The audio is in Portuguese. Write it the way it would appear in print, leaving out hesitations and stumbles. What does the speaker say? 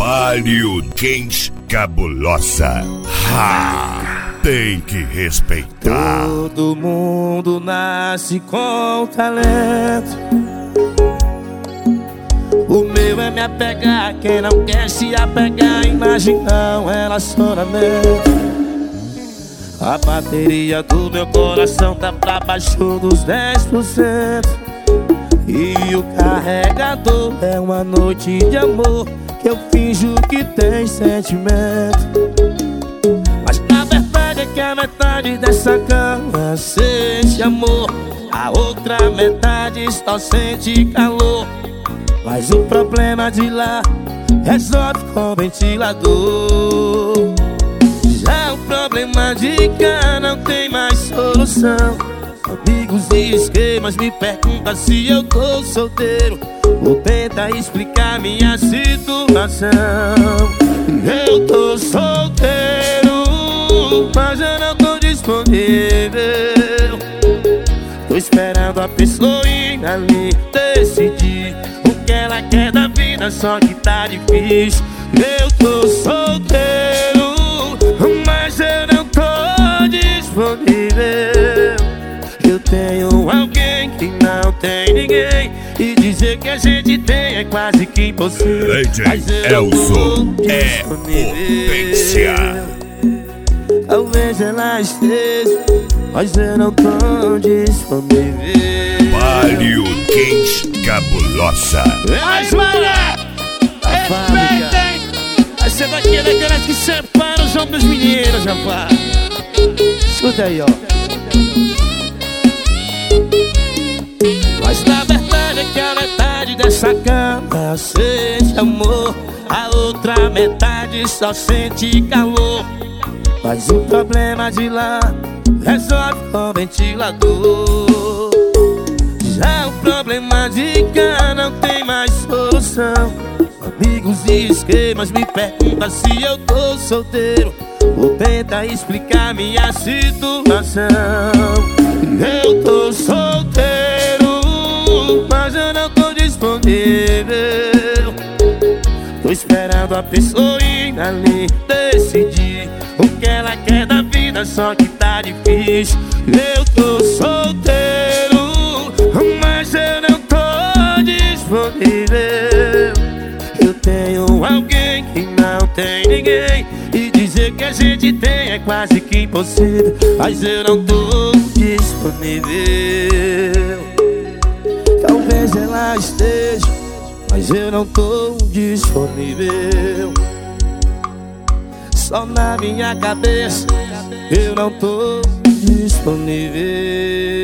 Mário Games Cabulosa. Tem que respeitar. Todo mundo nasce com talento. O meu é me apegar. Quem não quer se apegar, imaginar um relacionamento. A bateria do meu coração tá pra baixo dos 10%. E o carregador é uma noite de amor que eu finjo que tem sentimento. Mas na verdade é que a metade dessa cama sente amor, a outra metade só sente calor. Mas o problema de lá resolve com ventilador. Já o problema de cá não tem mais solução. Amigos e esquemas me perguntam se eu tô solteiro ou tenta explicar minha situação. Eu tô solteiro, mas eu não tô disponível. Tô esperando a pessoa ali decidir o que ela quer da vida, só que tá difícil. Eu tô solteiro, mas eu não tô disponível. Eu tenho alguém que não tem ninguém, e dizer que a gente tem é quase que impossível. Mas eu Elson é potência. Talvez ela esteja, mas eu não tô disponível. Mário Games Cabulosa. Mas mané, respeitem. Essa daqui é daquelas que separa os homens dos meninos, rapaz. Escuta aí, ó. Mas na verdade é que a metade dessa cama sente amor, a outra metade só sente calor. Mas o problema de lá resolve com ventilador. Já o problema de cá não tem mais solução. Amigos e esquemas me perguntam se eu tô solteiro ou tenta explicar minha situação. Eu tô solteiro, mas eu não tô disponível. Tô esperando a pessoa ali decidir o que ela quer da vida, só que tá difícil. Eu tô solteiro, mas eu não tô disponível. Eu tenho alguém que não tem ninguém, e dizer que a gente tem é quase que impossível. Mas eu não tô disponível. Talvez ela esteja, mas eu não tô disponível. Só na minha cabeça eu não tô disponível.